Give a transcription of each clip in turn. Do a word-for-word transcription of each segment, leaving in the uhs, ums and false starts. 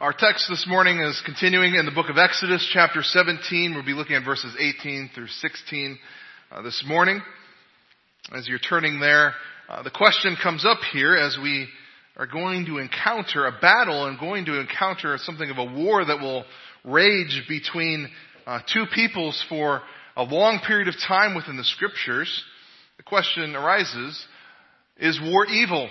Our text this morning is continuing in the book of Exodus, chapter seventeen. We'll be looking at verses eighteen through sixteen uh, this morning. As you're turning there, uh, the question comes up here as we are going to encounter a battle and going to encounter something of a war that will rage between uh, two peoples for a long period of time within the Scriptures. The question arises, is war evil?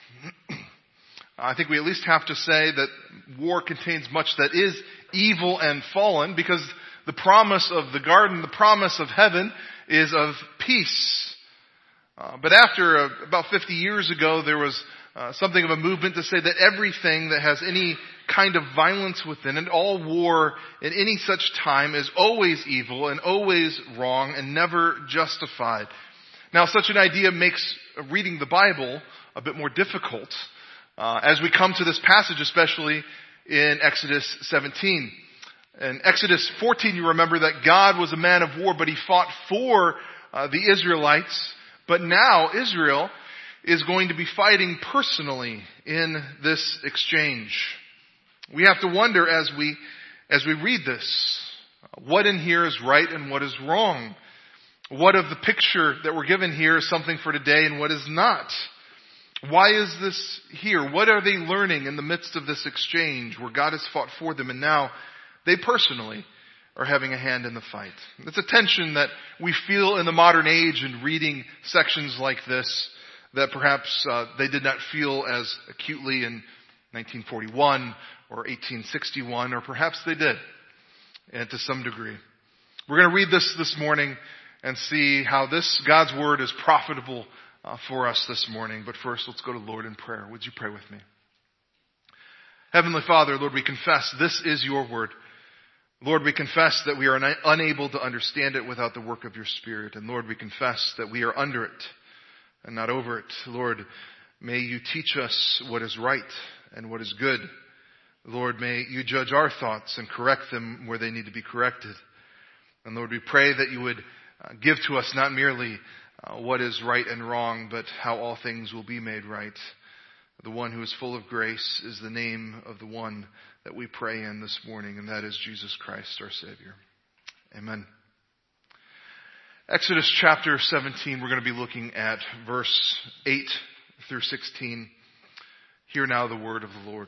I think we at least have to say that war contains much that is evil and fallen, because the promise of the garden, the promise of heaven, is of peace. Uh, but after uh, about fifty years ago, there was uh, something of a movement to say that everything that has any kind of violence within it, all war in any such time, is always evil and always wrong and never justified. Now, such an idea makes reading the Bible a bit more difficult. Uh, as we come to this passage, especially in Exodus seventeen. In Exodus fourteen, you remember that God was a man of war, but he fought for uh, the Israelites. But now Israel is going to be fighting personally in this exchange. We have to wonder as we, as we read this, what in here is right and what is wrong. What of the picture that we're given here is something for today and what is not? Why is this here? What are they learning in the midst of this exchange where God has fought for them and now they personally are having a hand in the fight? It's a tension that we feel in the modern age in reading sections like this that perhaps uh, they did not feel as acutely in nineteen forty-one or eighteen sixty-one, or perhaps they did, and to some degree. We're going to read this this morning and see how this God's Word is profitable Uh, for us this morning. But first, let's go to the Lord in prayer. Would you pray with me? Heavenly Father, Lord, we confess this is your word. Lord, we confess that we are un- unable to understand it without the work of your Spirit. And Lord, we confess that we are under it and not over it. Lord, may you teach us what is right and what is good. Lord, may you judge our thoughts and correct them where they need to be corrected. And Lord, we pray that you would uh, give to us not merely Uh, what is right and wrong, but how all things will be made right. The one who is full of grace is the name of the one that we pray in this morning, and that is Jesus Christ, our Savior. Amen. Exodus chapter seventeen, we're going to be looking at verse eight through sixteen. Hear now the word of the Lord.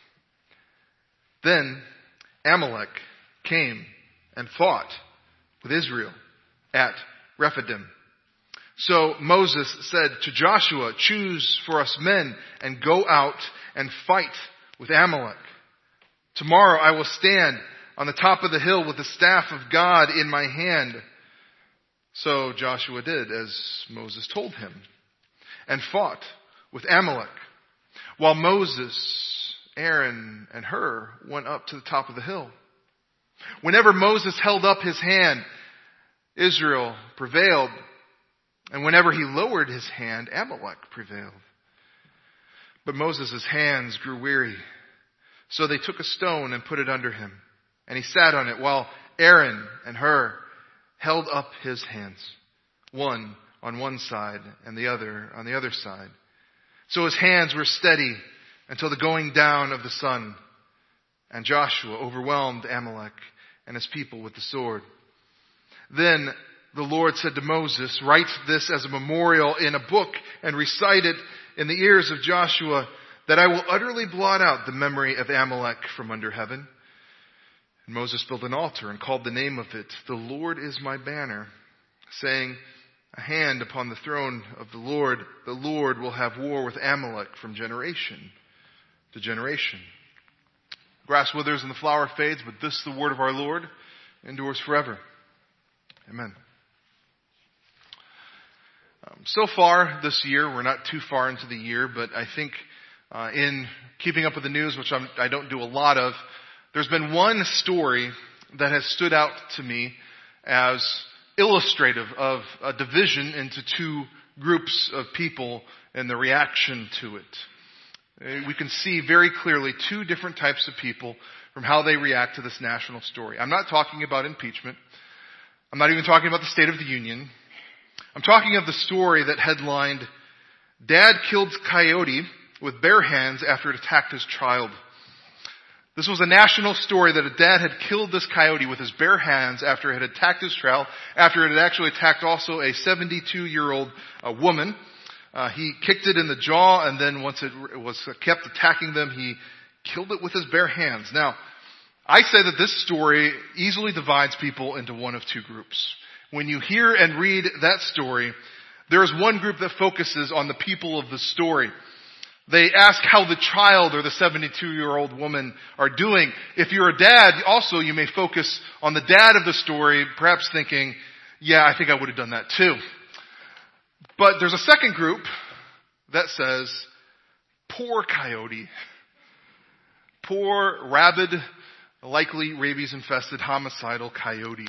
Then Amalek came and fought with Israel at Rephidim. So Moses said to Joshua, "Choose for us men and go out and fight with Amalek. Tomorrow I will stand on the top of the hill with the staff of God in my hand." So Joshua did as Moses told him and fought with Amalek, while Moses, Aaron, and Hur went up to the top of the hill. Whenever Moses held up his hand, Israel prevailed. And whenever he lowered his hand, Amalek prevailed. But Moses' hands grew weary. So they took a stone and put it under him. And he sat on it while Aaron and Hur held up his hands, one on one side and the other on the other side. So his hands were steady until the going down of the sun. And Joshua overwhelmed Amalek and his people with the sword. Then the Lord said to Moses, "Write this as a memorial in a book and recite it in the ears of Joshua, that I will utterly blot out the memory of Amalek from under heaven." And Moses built an altar and called the name of it, "The Lord is my banner," saying, "A hand upon the throne of the Lord, the Lord will have war with Amalek from generation to generation." Grass withers and the flower fades, but this, the word of our Lord, endures forever. Amen. Um, so far this year, we're not too far into the year, but I think uh, in keeping up with the news, which I'm, I don't do a lot of, there's been one story that has stood out to me as illustrative of a division into two groups of people and the reaction to it. We can see very clearly two different types of people from how they react to this national story. I'm not talking about impeachment. I'm not even talking about the State of the Union. I'm talking of the story that headlined, "Dad Killed Coyote with Bare Hands After It Attacked His Child." This was a national story that a dad had killed this coyote with his bare hands after it had attacked his child, after it had actually attacked also a seventy-two-year-old uh, woman. Uh, he kicked it in the jaw, and then once it was kept attacking them, he killed it with his bare hands. Now, I say that this story easily divides people into one of two groups. When you hear and read that story, there is one group that focuses on the people of the story. They ask how the child or the seventy-two-year-old woman are doing. If you're a dad, also you may focus on the dad of the story, perhaps thinking, yeah, I think I would have done that too. But there's a second group that says, poor coyote. Poor, rabid, likely rabies-infested, homicidal coyote.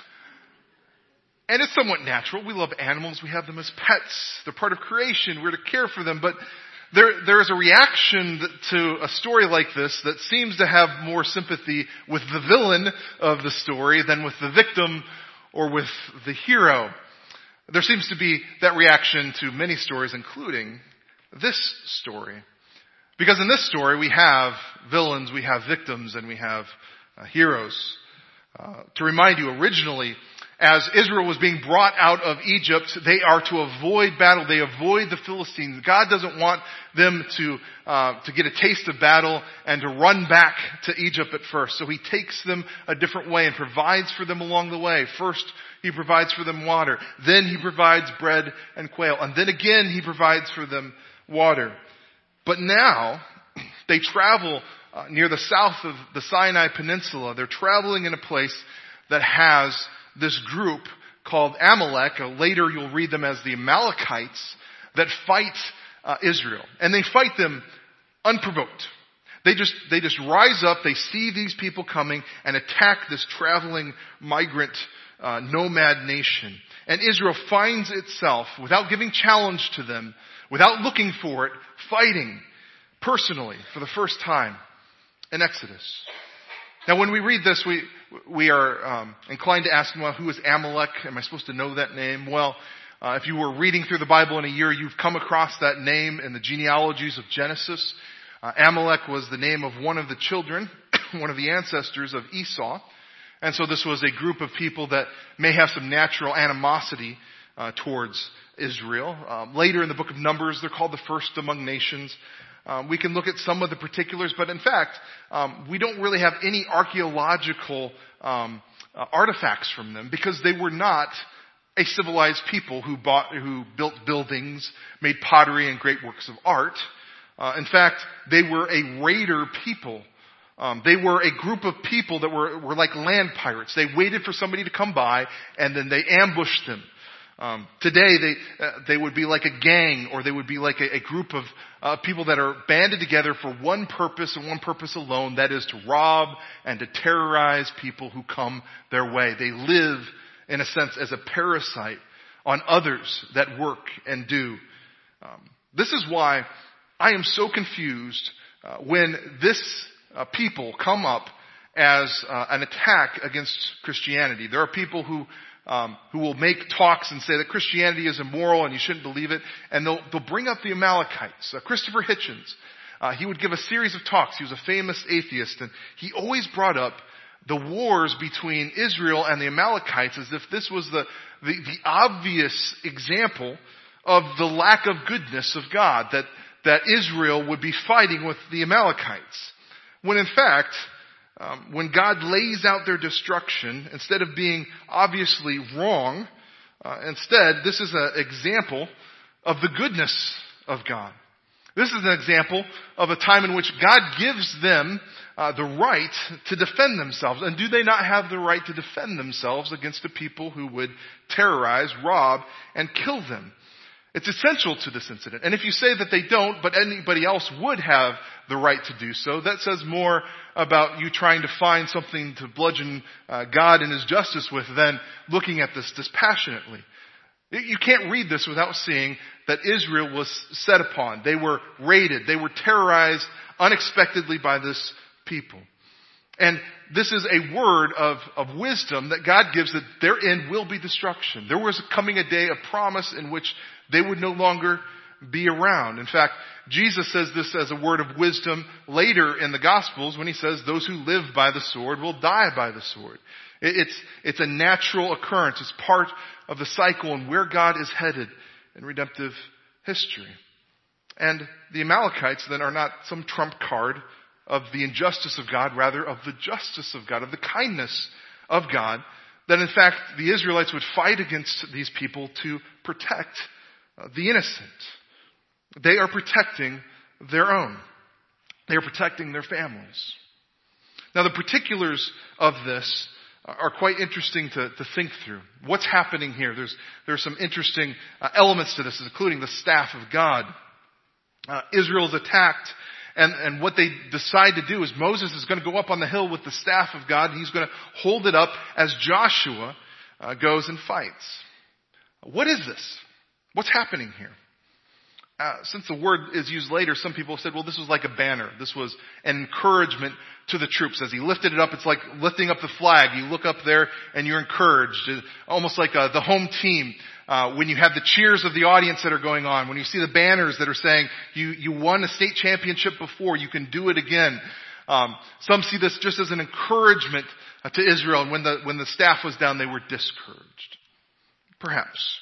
And it's somewhat natural. We love animals. We have them as pets. They're part of creation. We're to care for them. But there, there is a reaction to a story like this that seems to have more sympathy with the villain of the story than with the victim or with the hero. There seems to be that reaction to many stories, including this story. Because in this story, we have villains, we have victims, and we have uh, heroes. Uh, to remind you, originally, as Israel was being brought out of Egypt, they are to avoid battle. They avoid the Philistines. God doesn't want them to uh, to get a taste of battle and to run back to Egypt at first. So he takes them a different way and provides for them along the way. First, he provides for them water. Then he provides bread and quail. And then again, he provides for them water. But now, they travel uh, near the south of the Sinai Peninsula. They're traveling in a place that has this group called Amalek. Uh, later you'll read them as the Amalekites that fight uh, Israel. And they fight them unprovoked. They just, they just rise up, they see these people coming and attack this traveling migrant uh, nomad nation. And Israel finds itself, without giving challenge to them, without looking for it, fighting personally for the first time in Exodus. Now when we read this, we we are um, inclined to ask, well, who is Amalek? Am I supposed to know that name? Well, uh, if you were reading through the Bible in a year, you've come across that name in the genealogies of Genesis. Uh, Amalek was the name of one of the children, one of the ancestors of Esau. And so this was a group of people that may have some natural animosity uh, towards Israel. Um, later in the book of Numbers, they're called the first among nations. Um, we can look at some of the particulars, but in fact, um, we don't really have any archaeological um, uh, artifacts from them because they were not a civilized people who bought, who built buildings, made pottery and great works of art. Uh, in fact, they were a raider people. Um, they were a group of people that were, were like land pirates. They waited for somebody to come by and then they ambushed them. Um, today, they uh, they would be like a gang, or they would be like a, a group of uh, people that are banded together for one purpose and one purpose alone, that is to rob and to terrorize people who come their way. They live, in a sense, as a parasite on others that work and do. Um, this is why I am so confused uh, when this uh, people come up as uh, an attack against Christianity. There are people who Um, who will make talks and say that Christianity is immoral and you shouldn't believe it. And they'll, they'll bring up the Amalekites. Uh, Christopher Hitchens, uh, he would give a series of talks. He was a famous atheist, and he always brought up the wars between Israel and the Amalekites as if this was the, the, the obvious example of the lack of goodness of God, that, that Israel would be fighting with the Amalekites. When in fact, Um, when God lays out their destruction, instead of being obviously wrong, uh, instead, this is an example of the goodness of God. This is an example of a time in which God gives them uh, the right to defend themselves. And do they not have the right to defend themselves against a people who would terrorize, rob, and kill them? It's essential to this incident. And if you say that they don't, but anybody else would have the right to do so, that says more about you trying to find something to bludgeon uh, God and His justice with than looking at this dispassionately. You can't read this without seeing that Israel was set upon. They were raided. They were terrorized unexpectedly by this people. And this is a word of, of wisdom that God gives, that their end will be destruction. There was coming a day of promise in which they would no longer be around. In fact, Jesus says this as a word of wisdom later in the Gospels when he says, those who live by the sword will die by the sword. It's, it's a natural occurrence. It's part of the cycle and where God is headed in redemptive history. And the Amalekites then are not some trump card of the injustice of God, rather of the justice of God, of the kindness of God, that in fact the Israelites would fight against these people to protect uh, the innocent. They are protecting their own. They are protecting their families. Now the particulars of this are quite interesting to, to think through. What's happening here? There's, there's some interesting uh, elements to this, including the staff of God. Uh, Israel is attacked, and, and what they decide to do is Moses is going to go up on the hill with the staff of God, and he's going to hold it up as Joshua uh, goes and fights. What is this? What's happening here? Uh, since the word is used later, some people have said, well, this was like a banner. This was an encouragement to the troops. As he lifted it up, it's like lifting up the flag. You look up there and you're encouraged. It's almost like uh, the home team. Uh, when you have the cheers of the audience that are going on, when you see the banners that are saying, you, you won a state championship before, you can do it again. Um, some see this just as an encouragement uh, to Israel. And when the, when the staff was down, they were discouraged. Perhaps.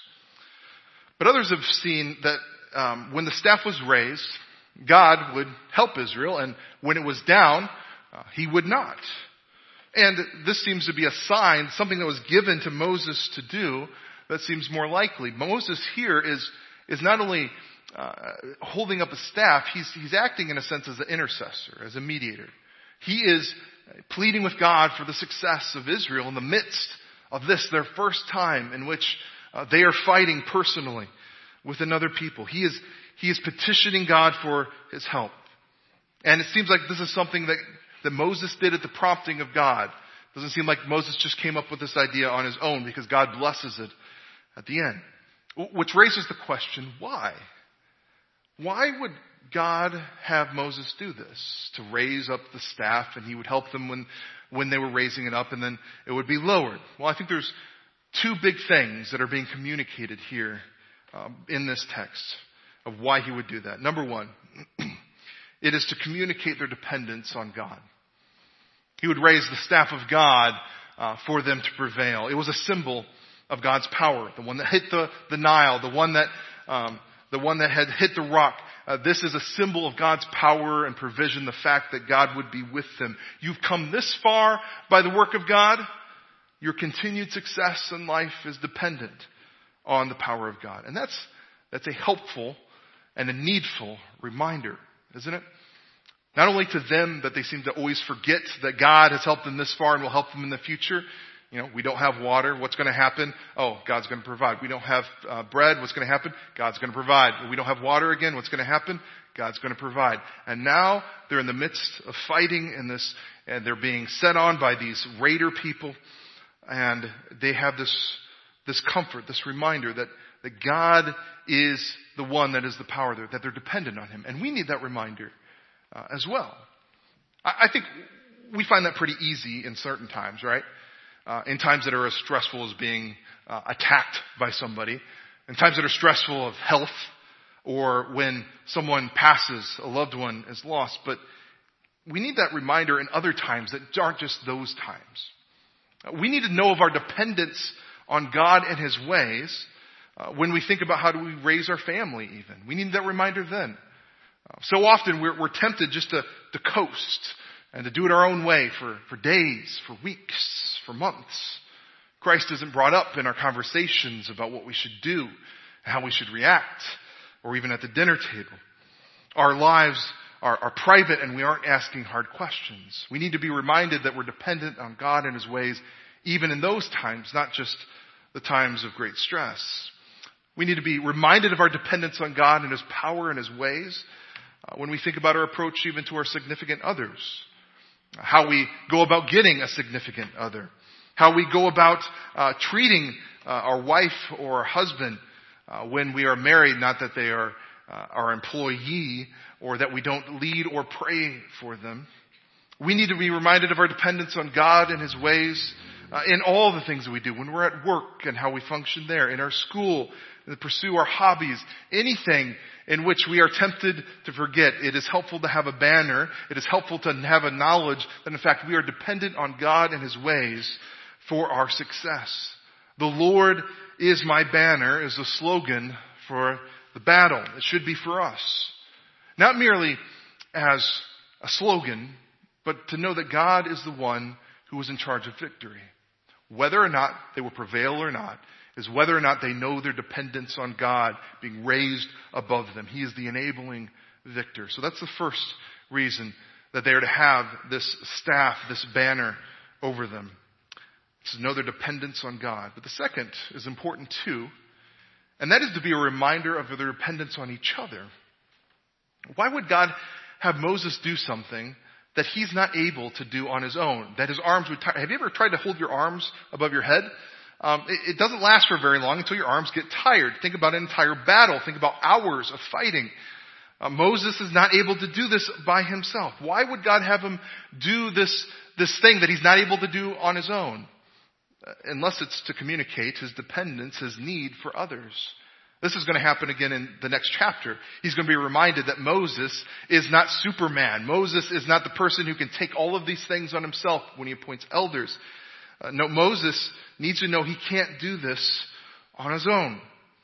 But others have seen that Um, when the staff was raised, God would help Israel, and when it was down, uh, he would not. And this seems to be a sign, something that was given to Moses to do that seems more likely. Moses here is is not only uh, holding up a staff, he's he's acting in a sense as an intercessor, as a mediator. He is pleading with God for the success of Israel in the midst of this, their first time in which uh, they are fighting personally with another people. He is, he is petitioning God for his help. And it seems like this is something that, that Moses did at the prompting of God. It doesn't seem like Moses just came up with this idea on his own because God blesses it at the end. Which raises the question, why? Why would God have Moses do this? To raise up the staff and he would help them when, when they were raising it up and then it would be lowered. Well, I think there's two big things that are being communicated here Um, in this text of why he would do that. Number one, it is to communicate their dependence on God. He would raise the staff of God uh, for them to prevail. It was a symbol of God's power, the one that hit the, the Nile, the one that um, the one that had hit the rock. Uh, this is a symbol of God's power and provision, the fact that God would be with them. You've come this far by the work of God. Your continued success in life is dependent on the power of God. And that's that's a helpful and a needful reminder, isn't it? Not only to them that they seem to always forget that God has helped them this far and will help them in the future. You know, we don't have water. What's going to happen? Oh, God's going to provide. We don't have uh, bread. What's going to happen? God's going to provide. We don't have water again. What's going to happen? God's going to provide. And now they're in the midst of fighting in this, and they're being set on by these raider people, and they have this This comfort, this reminder that, that God is the one that is the power there, that they're dependent on him. And we need that reminder uh, as well. I, I think we find that pretty easy in certain times, right? Uh, in times that are as stressful as being uh, attacked by somebody, in times that are stressful of health, or when someone passes, a loved one is lost. But we need that reminder in other times that aren't just those times. Uh, we need to know of our dependence on God and his ways uh, when we think about how do we raise our family even. We need that reminder then. Uh, so often we're, we're tempted just to, to coast and to do it our own way for, for days, for weeks, for months. Christ isn't brought up in our conversations about what we should do, how we should react, or even at the dinner table. Our lives are, are private and we aren't asking hard questions. We need to be reminded that we're dependent on God and his ways even in those times, not just the times of great stress. We need to be reminded of our dependence on God and his power and his ways uh, when we think about our approach even to our significant others. How we go about getting a significant other. How we go about uh, treating uh, our wife or our husband uh, when we are married, not that they are uh, our employee or that we don't lead or pray for them. We need to be reminded of our dependence on God and his ways uh, in all the things that we do, when we're at work and how we function there, in our school, and pursue our hobbies, anything in which we are tempted to forget. It is helpful to have a banner. It is helpful to have a knowledge that in fact we are dependent on God and His ways for our success. The Lord is my banner is the slogan for the battle. It should be for us. Not merely as a slogan, but to know that God is the one who is in charge of victory. Whether or not they will prevail or not is whether or not they know their dependence on God being raised above them. He is the enabling victor. So that's the first reason that they are to have this staff, this banner over them. To know their dependence on God. But the second is important too, and that is to be a reminder of their dependence on each other. Why would God have Moses do something that he's not able to do on his own? That his arms would tire. Have you ever tried to hold your arms above your head? Um, it, it doesn't last for very long until your arms get tired. Think about an entire battle. Think about hours of fighting. Uh, Moses is not able to do this by himself. Why would God have him do this, this thing that he's not able to do on his own? Uh, unless it's to communicate his dependence, his need for others. This is going to happen again in the next chapter. He's going to be reminded that Moses is not Superman. Moses is not the person who can take all of these things on himself when he appoints elders. Uh, no, Moses needs to know he can't do this on his own.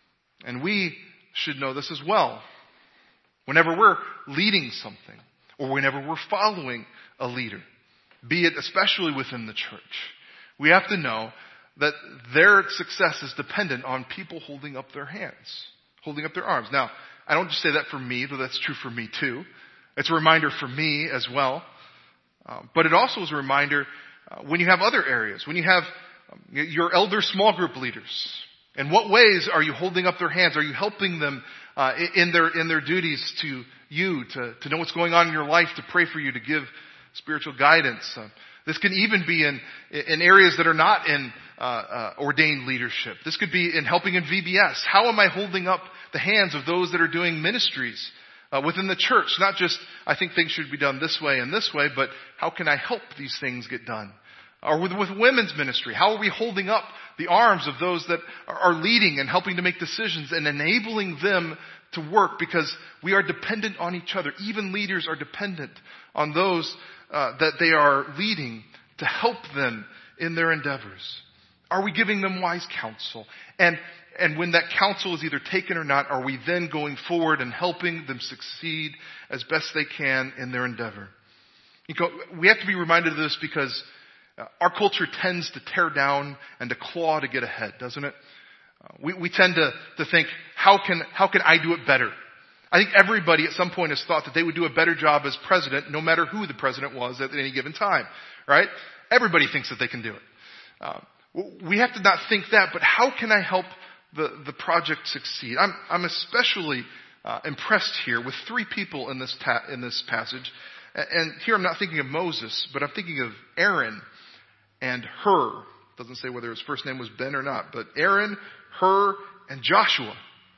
And we should know this as well. Whenever we're leading something, or whenever we're following a leader, be it especially within the church, we have to know that their success is dependent on people holding up their hands, holding up their arms. Now, I don't just say that for me, though that's true for me too. It's a reminder for me as well. Uh, but it also is a reminder uh, when you have other areas, when you have um, your elder small group leaders. In what ways are you holding up their hands? Are you helping them uh, in their in their duties to you, to, to know what's going on in your life, to pray for you, to give spiritual guidance? Uh, this can even be in in areas that are not in uh, uh, ordained leadership. This could be in helping in V B S. How am I holding up the hands of those that are doing ministries uh, within the church? Not just, I think things should be done this way and this way, but how can I help these things get done? Or with, with women's ministry, how are we holding up the arms of those that are, are leading and helping to make decisions and enabling them to work, because we are dependent on each other. Even leaders are dependent on those uh, that they are leading to help them in their endeavors. Are we giving them wise counsel? And and when that counsel is either taken or not, are we then going forward and helping them succeed as best they can in their endeavor? You know, we have to be reminded of this because uh, our culture tends to tear down and to claw to get ahead, doesn't it? Uh, we, we tend to, to think, how can how can I do it better? I think everybody at some point has thought that they would do a better job as president, no matter who the president was at any given time, right? Everybody thinks that they can do it. Uh, we have to not think that, but how can I help the, the project succeed? I'm, I'm especially uh, impressed here with three people in this ta- in this passage. And here I'm not thinking of Moses, but I'm thinking of Aaron and Hur. It doesn't say whether his first name was Ben or not, but Aaron, Hur, and Joshua.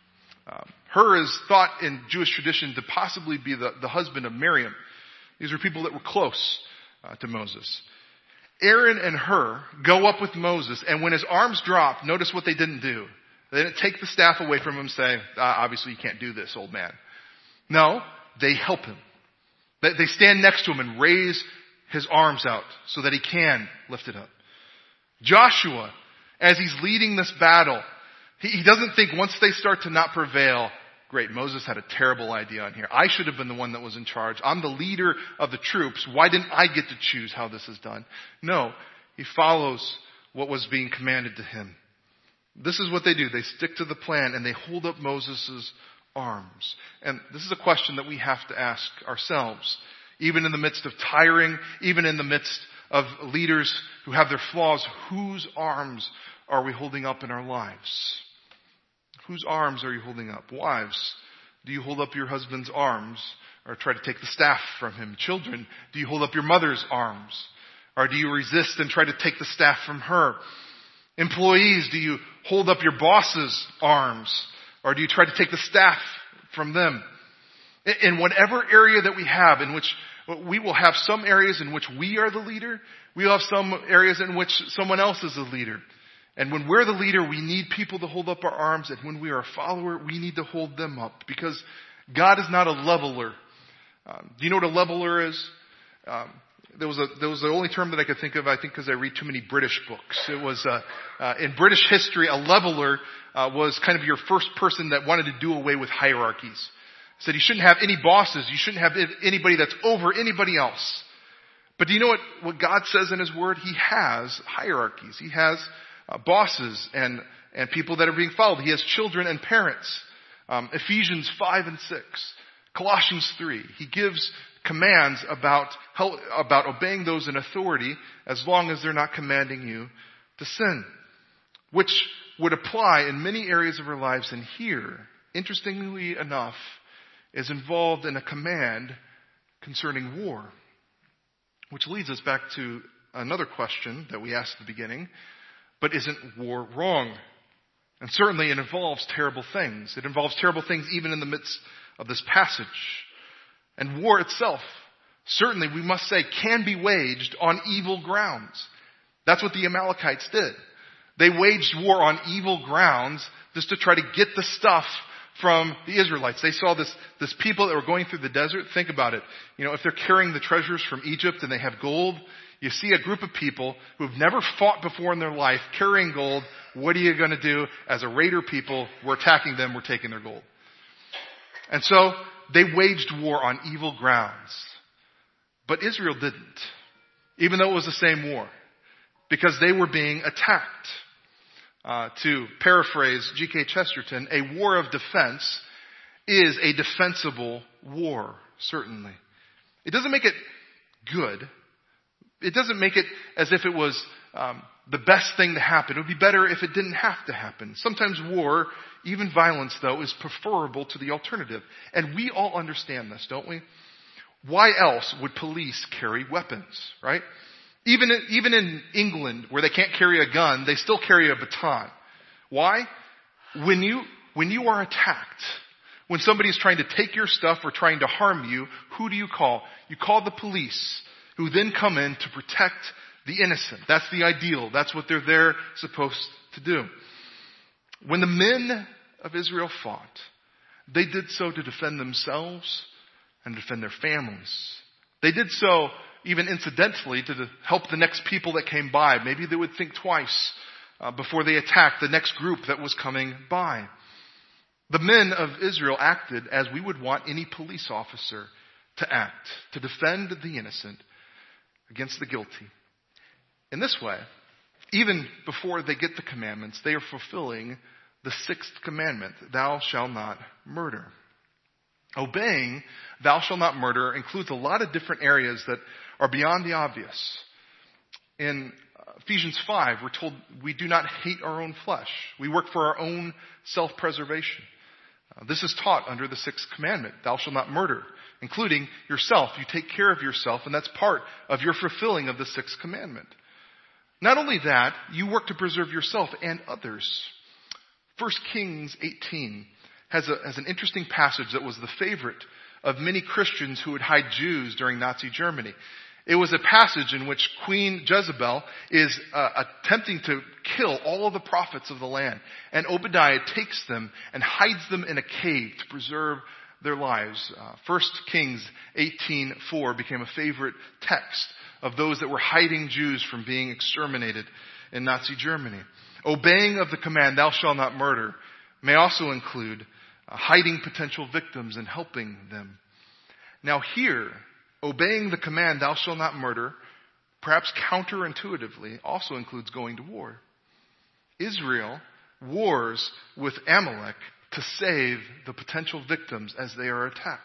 Um, Hur is thought in Jewish tradition to possibly be the, the husband of Miriam. These are people that were close uh, to Moses. Aaron and Hur go up with Moses, and when his arms dropped, notice what they didn't do. They didn't take the staff away from him and say, ah, obviously you can't do this, old man. No, they help him. They stand next to him and raise his arms out so that he can lift it up. Joshua, as he's leading this battle, he, he doesn't think once they start to not prevail, great, Moses had a terrible idea on here. I should have been the one that was in charge. I'm the leader of the troops. Why didn't I get to choose how this is done? No, he follows what was being commanded to him. This is what they do. They stick to the plan and they hold up Moses' arms. And this is a question that we have to ask ourselves. Even in the midst of tiring, even in the midst of leaders who have their flaws, whose arms are we holding up in our lives? Whose arms are you holding up? Wives, do you hold up your husband's arms or try to take the staff from him? Children, do you hold up your mother's arms? Or do you resist and try to take the staff from her? Employees, do you hold up your boss's arms? Or do you try to take the staff from them? In whatever area that we have in which we will have some areas in which we are the leader. We will have some areas in which someone else is the leader. And when we're the leader, we need people to hold up our arms. And when we are a follower, we need to hold them up. Because God is not a leveler. Um, do you know what a leveler is? Um, there was a, there was the only term that I could think of, I think, because I read too many British books. It was, uh, uh, in British history, a leveler, uh, was kind of your first person that wanted to do away with hierarchies. Said you shouldn't have any bosses. You shouldn't have anybody that's over anybody else. But do you know what, what God says in His Word? He has hierarchies. He has uh, bosses and, and people that are being followed. He has children and parents. Um, Ephesians five and six. Colossians three. He gives commands about how, about obeying those in authority as long as they're not commanding you to sin. Which would apply in many areas of our lives. And here, interestingly enough, is involved in a command concerning war. Which leads us back to another question that we asked at the beginning. But isn't war wrong? And certainly it involves terrible things. It involves terrible things even in the midst of this passage. And war itself, certainly we must say, can be waged on evil grounds. That's what the Amalekites did. They waged war on evil grounds just to try to get the stuff from the Israelites. They saw this, this people that were going through the desert. Think about it. You know, if they're carrying the treasures from Egypt and they have gold, you see a group of people who have never fought before in their life carrying gold. What are you going to do? As a raider people, we're attacking them, we're taking their gold. And so they waged war on evil grounds. But Israel didn't, even though it was the same war, because they were being attacked. Uh, to paraphrase G K Chesterton, a war of defense is a defensible war, certainly. It doesn't make it good. It doesn't make it as if it was um, the best thing to happen. It would be better if it didn't have to happen. Sometimes war, even violence though, is preferable to the alternative. And we all understand this, don't we? Why else would police carry weapons, right? Even in, even in England, where they can't carry a gun, they still carry a baton. Why? When you, when you are attacked, when somebody is trying to take your stuff or trying to harm you, who do you call? You call the police, who then come in to protect the innocent. That's the ideal. That's what they're there supposed to do. When the men of Israel fought, they did so to defend themselves and defend their families. They did so even incidentally to help the next people that came by. Maybe they would think twice uh, before they attacked the next group that was coming by. The men of Israel acted as we would want any police officer to act, to defend the innocent against the guilty. In this way, even before they get the commandments, they are fulfilling the sixth commandment, thou shalt not murder. Obeying thou shalt not murder includes a lot of different areas that are beyond the obvious. In Ephesians five, we're told we do not hate our own flesh. We work for our own self-preservation. Uh, this is taught under the sixth commandment, thou shalt not murder, including yourself. You take care of yourself, and that's part of your fulfilling of the sixth commandment. Not only that, you work to preserve yourself and others. First Kings eighteen has, a, has an interesting passage that was the favorite of many Christians who would hide Jews during Nazi Germany. It was a passage in which Queen Jezebel is uh, attempting to kill all of the prophets of the land. And Obadiah takes them and hides them in a cave to preserve their lives. Uh, First Kings eighteen four became a favorite text of those that were hiding Jews from being exterminated in Nazi Germany. Obeying of the command, thou shalt not murder, may also include uh, hiding potential victims and helping them. Now here, obeying the command, thou shalt not murder, perhaps counterintuitively, also includes going to war. Israel wars with Amalek to save the potential victims as they are attacked.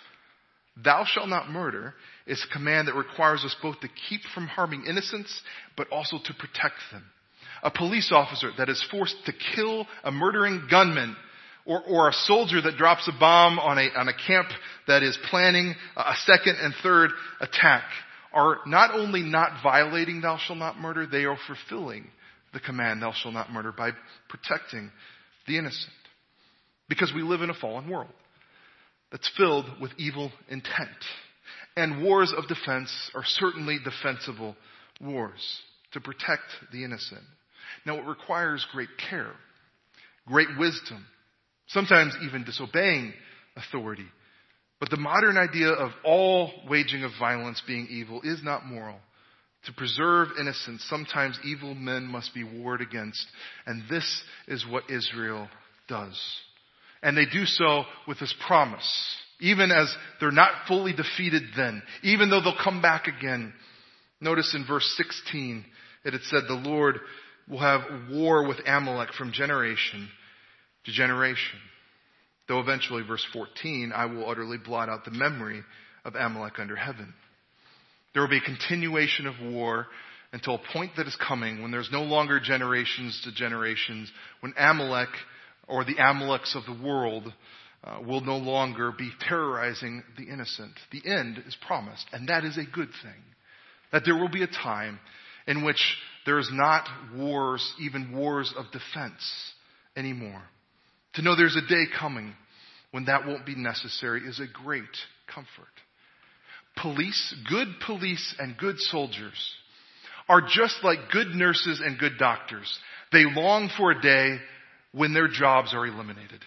Thou shalt not murder is a command that requires us both to keep from harming innocents, but also to protect them. A police officer that is forced to kill a murdering gunman, or, or a soldier that drops a bomb on a, on a camp that is planning a second and third attack, are not only not violating thou shalt not murder, they are fulfilling the command thou shalt not murder by protecting the innocent. Because we live in a fallen world that's filled with evil intent. And wars of defense are certainly defensible wars to protect the innocent. Now it requires great care, great wisdom, sometimes even disobeying authority. But the modern idea of all waging of violence being evil is not moral. To preserve innocence, sometimes evil men must be warred against. And this is what Israel does. And they do so with this promise. Even as they're not fully defeated then. Even though they'll come back again. Notice in verse sixteen, it had said the Lord will have war with Amalek from generation to generation. Though eventually, verse fourteen, I will utterly blot out the memory of Amalek under heaven. There will be a continuation of war until a point that is coming when there's no longer generations to generations, when Amalek or the Amaleks of the world uh, will no longer be terrorizing the innocent. The end is promised, and that is a good thing. That there will be a time in which there is not wars, even wars of defense anymore. To know there's a day coming when that won't be necessary is a great comfort. Police, good police and good soldiers are just like good nurses and good doctors. They long for a day when their jobs are eliminated.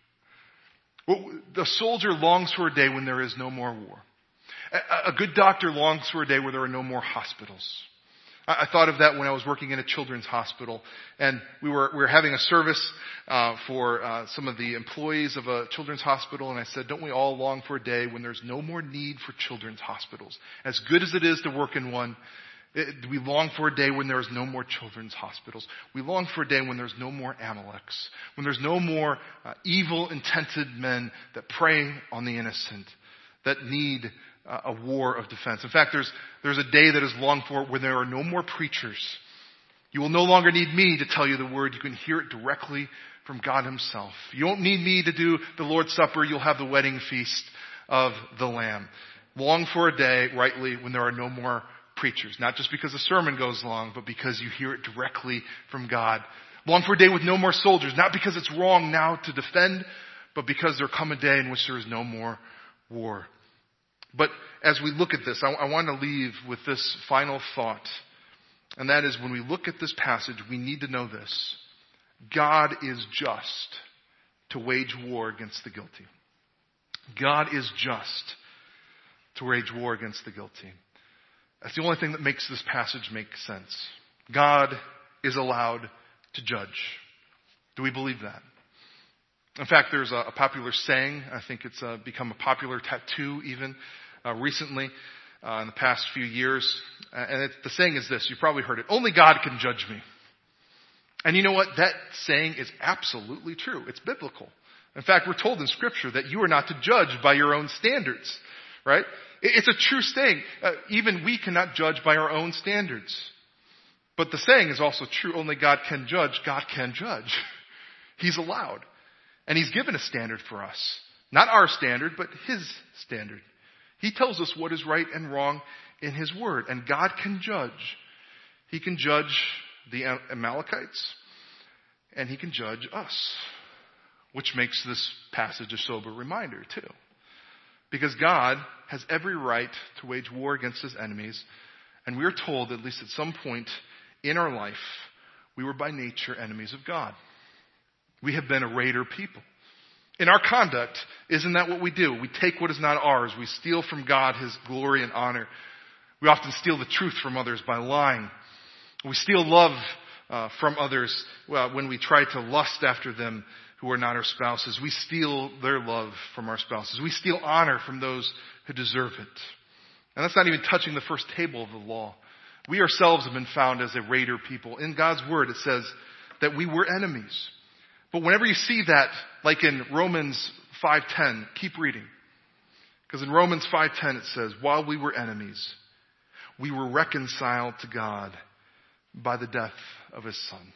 The soldier longs for a day when there is no more war. A good doctor longs for a day where there are no more hospitals. I thought of that when I was working in a children's hospital, and we were we were having a service uh, for uh, some of the employees of a children's hospital, and I said, don't we all long for a day when there's no more need for children's hospitals? As good as it is to work in one, it, we long for a day when there is no more children's hospitals. We long for a day when there's no more Amaleks, when there's no more uh, evil-intented men that prey on the innocent, that need a war of defense. In fact, there's there's a day that is longed for where there are no more preachers. You will no longer need me to tell you the word. You can hear it directly from God himself. You don't need me to do the Lord's Supper. You'll have the wedding feast of the Lamb. Long for a day, rightly, when there are no more preachers. Not just because the sermon goes long, but because you hear it directly from God. Long for a day with no more soldiers. Not because it's wrong now to defend, but because there come a day in which there is no more war. But as we look at this, I, I want to leave with this final thought. And that is, when we look at this passage, we need to know this. God is just to wage war against the guilty. God is just to wage war against the guilty. That's the only thing that makes this passage make sense. God is allowed to judge. Do we believe that? In fact, there's a, a popular saying. I think it's uh, become a popular tattoo even uh, recently uh, in the past few years. Uh, and it's, the saying is this. You've probably heard it. Only God can judge me. And you know what? That saying is absolutely true. It's biblical. In fact, we're told in Scripture that you are not to judge by your own standards. Right? It's a true saying. Uh, even we cannot judge by our own standards. But the saying is also true. Only God can judge. God can judge. He's allowed. And he's given a standard for us. Not our standard, but his standard. He tells us what is right and wrong in his word. And God can judge. He can judge the Amalekites. And he can judge us. Which makes this passage a sober reminder too. Because God has every right to wage war against his enemies. And we are told, at least at some point in our life, we were by nature enemies of God. We have been a raider people. In our conduct, isn't that what we do? We take what is not ours. We steal from God his glory and honor. We often steal the truth from others by lying. We steal love uh, from others well, when we try to lust after them who are not our spouses. We steal their love from our spouses. We steal honor from those who deserve it. And that's not even touching the first table of the law. We ourselves have been found as a raider people. In God's word, it says that we were enemies. But whenever you see that, like in Romans five ten, keep reading. Because in Romans five ten it says, while we were enemies, we were reconciled to God by the death of his Son.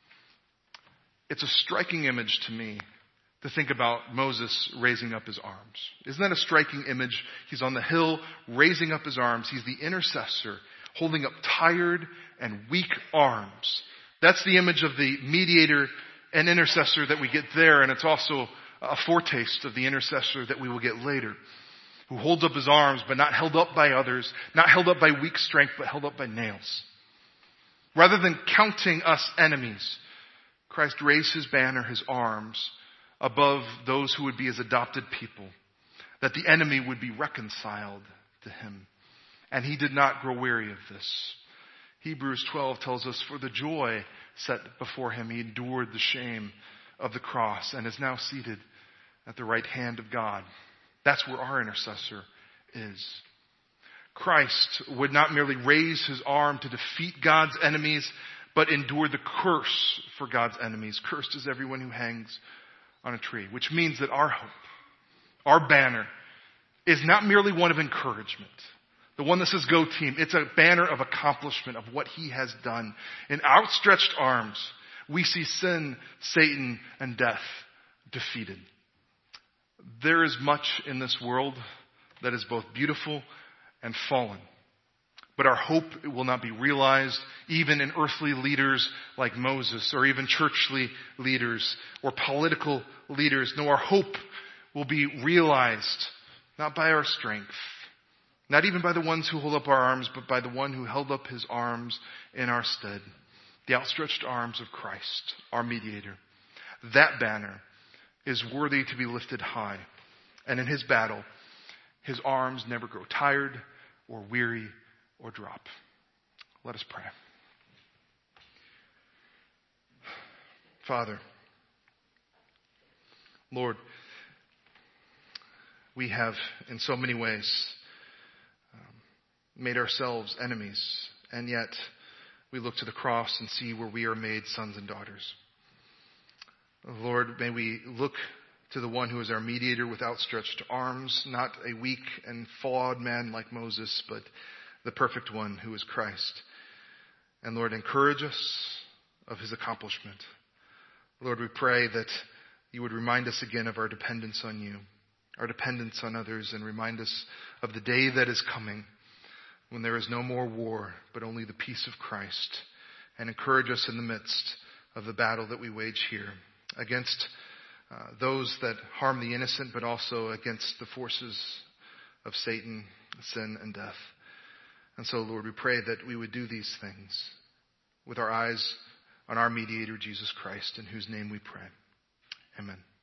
It's a striking image to me to think about Moses raising up his arms. Isn't that a striking image? He's on the hill raising up his arms. He's the intercessor holding up tired and weak arms. That's the image of the mediator and intercessor that we get there, and it's also a foretaste of the intercessor that we will get later. who holds up his arms, but not held up by others, not held up by weak strength, but held up by nails. Rather than counting us enemies, Christ raised his banner, his arms, above those who would be his adopted people, that the enemy would be reconciled to him. And he did not grow weary of this. Hebrews twelve tells us, for the joy set before him, he endured the shame of the cross and is now seated at the right hand of God. That's where our intercessor is. Christ would not merely raise his arm to defeat God's enemies, but endure the curse for God's enemies. Cursed is everyone who hangs on a tree, which means that our hope, our banner, is not merely one of encouragement. The one that says, go team. It's a banner of accomplishment of what he has done. In outstretched arms, we see sin, Satan, and death defeated. There is much in this world that is both beautiful and fallen. But our hope will not be realized even in earthly leaders like Moses, or even churchly leaders or political leaders. No, our hope will be realized not by our strength, not even by the ones who hold up our arms, but by the one who held up his arms in our stead. The outstretched arms of Christ, our mediator. That banner is worthy to be lifted high. And in his battle, his arms never grow tired or weary or drop. Let us pray. Father, Lord, we have in so many ways um, made ourselves enemies, and yet we look to the cross and see where we are made sons and daughters. Lord, may we look to the one who is our mediator with outstretched arms, not a weak and flawed man like Moses, but the perfect one who is Christ. And Lord, encourage us of his accomplishment. Lord, we pray that you would remind us again of our dependence on you, our dependence on others, and remind us of the day that is coming when there is no more war, but only the peace of Christ. And encourage us in the midst of the battle that we wage here against uh, those that harm the innocent, but also against the forces of Satan, sin, and death. And so, Lord, we pray that we would do these things with our eyes on our mediator, Jesus Christ, in whose name we pray. Amen.